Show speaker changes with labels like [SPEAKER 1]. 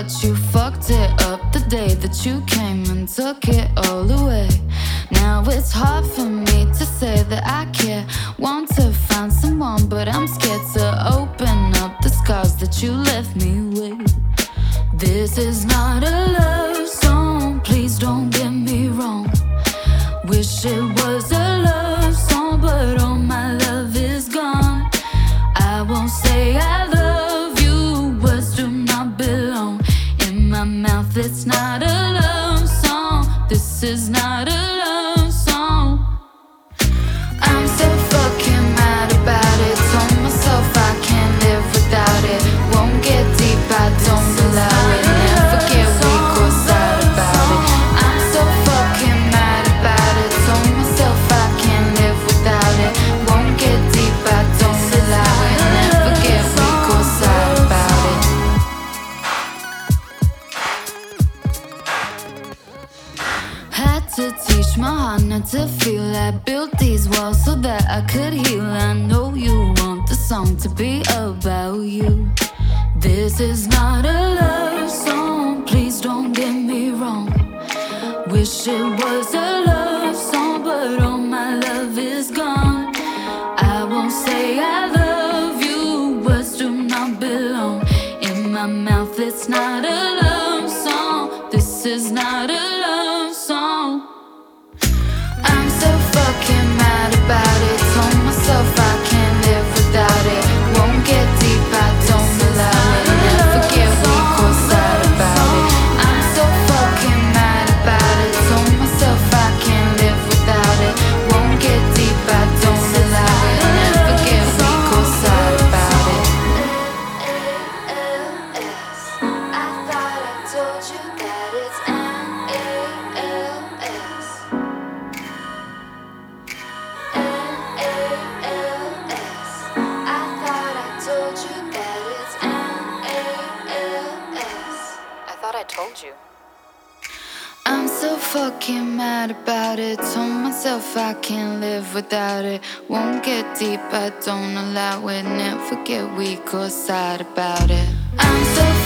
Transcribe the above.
[SPEAKER 1] but you fucked it up the day that you came and took it all away. Now it's hard for me to say that I care. Want to find someone, but I'm scared to open up the scars that you left me with. This is not a love song, please don't get me wrong. Wish it was a love song, but all my love is gone. I won't say I love you, words do not belong in my mouth. It's not a love song, this is not a love song. I'm so fucking mad about it. Told myself I can't live without it. Won't get deep, I don't allow it. Never get weak or sad about it. I'm so fucking mad about it. Told myself I can't live without it. Won't get deep, I don't allow it. Never get weak or sad about it. Had to teach my heart not to feel. I built these walls so that I could heal. I know you want the song to be about you. This is not a love song, please don't get me wrong. Wish it was a love song, but all my love is gone. I won't say I love you, words do not belong in my mouth. It's not a love song, this is not a love song. I'm so fucking mad about it. Told myself I can't live without it. Won't get deep, I don't allow it. Never get weak or sad about it. I'm so fucking mad about it. Told myself I can't live without it. Won't get deep, I don't allow it. Never get weak or sad about it. I thought I told you that it's NALS. I thought I told you that it's NALS.
[SPEAKER 2] I thought I told you.
[SPEAKER 1] I'm so fucking mad about it. Told myself I can't live without it. Won't get deep, I don't allow it. Never get weak or sad about it. I'm so